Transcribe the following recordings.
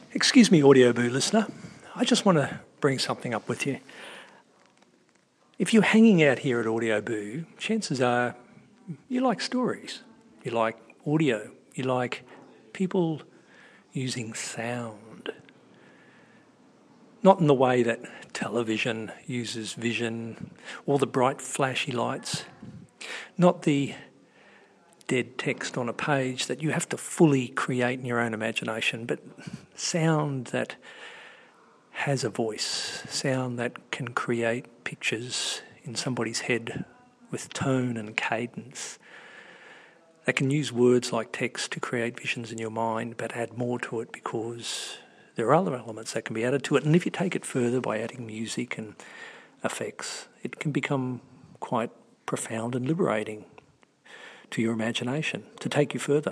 Excuse me, Audioboo listener. I just want to bring something up with you. If you're hanging out here at Audioboo, chances are you like stories, you like audio, you like people using sound. Not in the way that television uses vision or the bright flashy lights. Not the dead text on a page that you have to fully create in your own imagination, but sound that has a voice, sound that can create pictures in somebody's head with tone and cadence, that can use words like text to create visions in your mind but add more to it because there are other elements that can be added to it. And if you take it further by adding music and effects, it can become quite profound and liberating to your imagination, to take you further.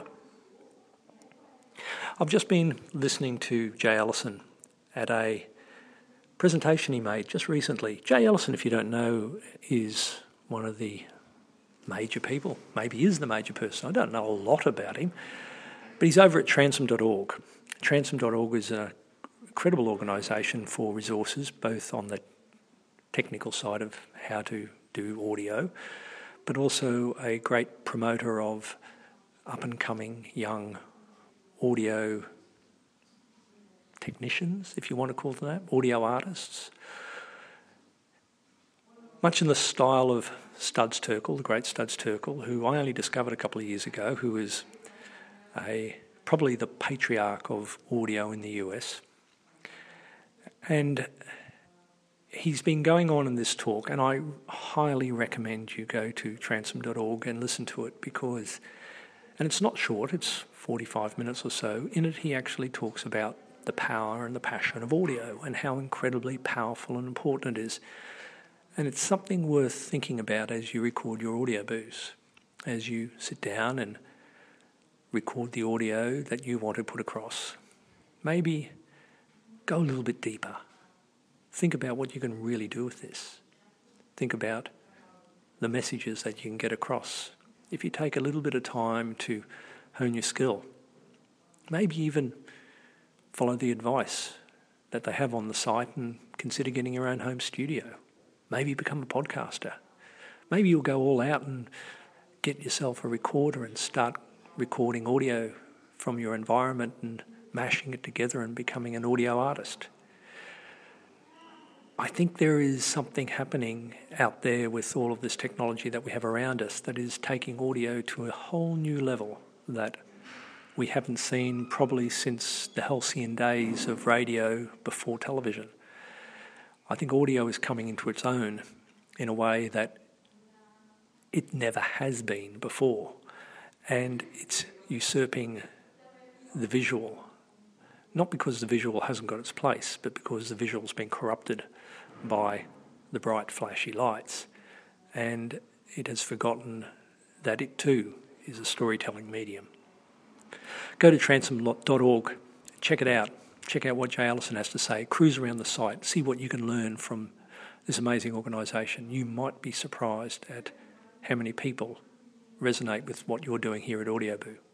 I've just been listening to Jay Allison at a presentation he made just recently. Jay Allison, if you don't know, is one of the major people, maybe is the major person. I don't know a lot about him, but he's over at transom.org. Transom.org is an incredible organisation for resources, both on the technical side of how to do audio, but also a great promoter of up-and-coming young audio technicians, if you want to call them that, audio artists. Much in the style of Studs Terkel, the great Studs Terkel, who I only discovered a couple of years ago, who is probably the patriarch of audio in the US. And he's been going on in this talk, and I highly recommend you go to transom.org and listen to it because, and it's not short, it's 45 minutes or so. In it, he actually talks about the power and the passion of audio and how incredibly powerful and important it is. And it's something worth thinking about as you record your audioboos, as you sit down and record the audio that you want to put across. Maybe go a little bit deeper. Think about what you can really do with this. Think about the messages that you can get across. If you take a little bit of time to hone your skill, maybe even follow the advice that they have on the site and consider getting your own home studio. Maybe become a podcaster. Maybe you'll go all out and get yourself a recorder and start recording audio from your environment and mashing it together and becoming an audio artist. I think there is something happening out there with all of this technology that we have around us that is taking audio to a whole new level that we haven't seen probably since the halcyon days of radio before television. I think audio is coming into its own in a way that it never has been before, and it's usurping the visual, not because the visual hasn't got its place, but because the visual's been corrupted by the bright flashy lights, and it has forgotten that it too is a storytelling medium. Go to transom.org, check it out. Check out what Jay Allison has to say. Cruise around the site. See what you can learn from this amazing organisation. You might be surprised at how many people resonate with what you're doing here at Audioboo.